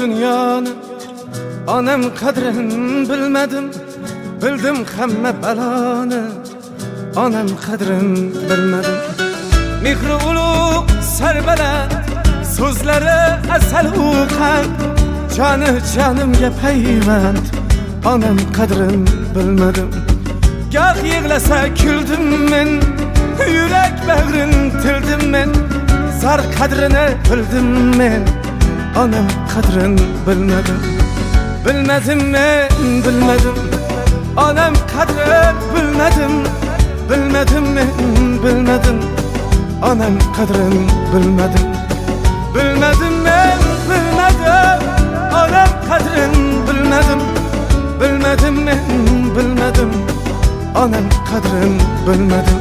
dünyoni, onam qadrin bilmadim. Bildim hamma baloni, onam qadrin bilmadim. Mehri ulug' sarbaland, so'zlari asal uqand, joni jonimga payvand, onam qadrin bilmadim. Goh yig'lasa kuldim men, yurak bag'rin tildim men, zar qadrini bildim men, onam qadrin bilmadim. Bilmadim men, bilmadim, onam qadrin bilmadim. Bilmadim men, bilmadim, onam qadrin bilmadim. Bilmadim men, bilmadim, onam qadrin bilmadim. Bilmadim men, bilmadim, onam qadrin bilmadim.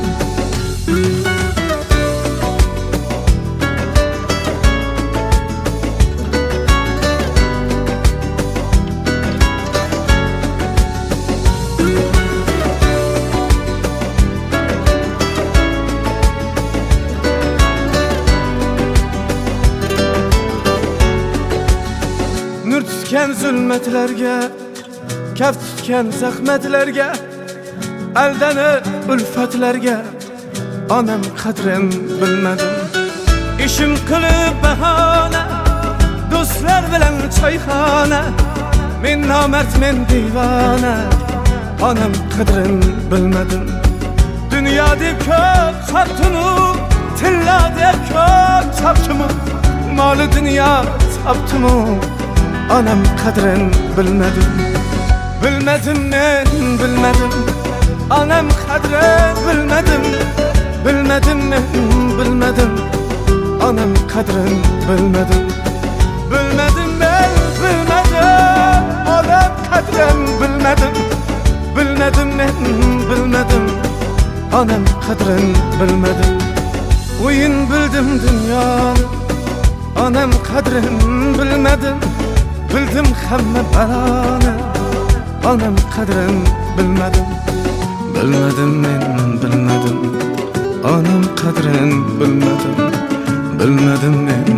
Nur tutgan zulmatlarga, kaf tutgan zahmatlarga, aldanib ulfatlarga, onam qadrin bilmadim. Ishim qilib bahona, do'stlar bilan choyxona, men nomard men divona, onam qadrin bilmadim. Dunyoda ko'p chopdim-u, tillada ko'p chopdim-u, moli dunyo topdim-u, onam qadrin bilmadim. Bilmadim men, bilmadim, onam qadrin bilmadim. Bilmadim men, bilmadim, onam qadrin bilmadim. Bilmadim men, bilmadim, onam qadrin bilmadim. Bilmadim men, bilmadim, onam qadrin bilmadim. O'yin bildim dunyoni, onam qadrin bilmadim. Bildim hamma baloni, onam qadrin bilmadim. Bilmadim men, bilmadim, onam qadrin bilmadim. Bilmadim men,